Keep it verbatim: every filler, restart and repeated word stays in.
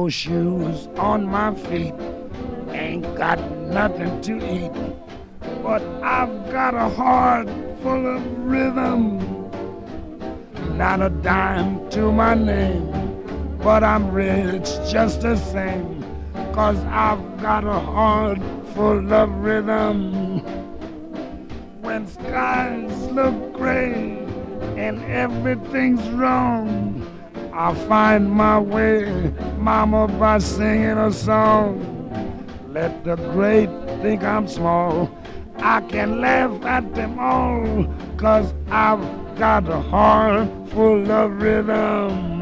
no shoes on my feet, ain't got nothing to eat, but I've got a heart full of rhythm. Not a dime to my name, but I'm rich just the same, 'cause I've got a heart full of rhythm. When skies look gray and everything's wrong, I find my way, mama, by singing a song. Let the great think I'm small, I can laugh at them all, 'cause I've got a heart full of rhythm.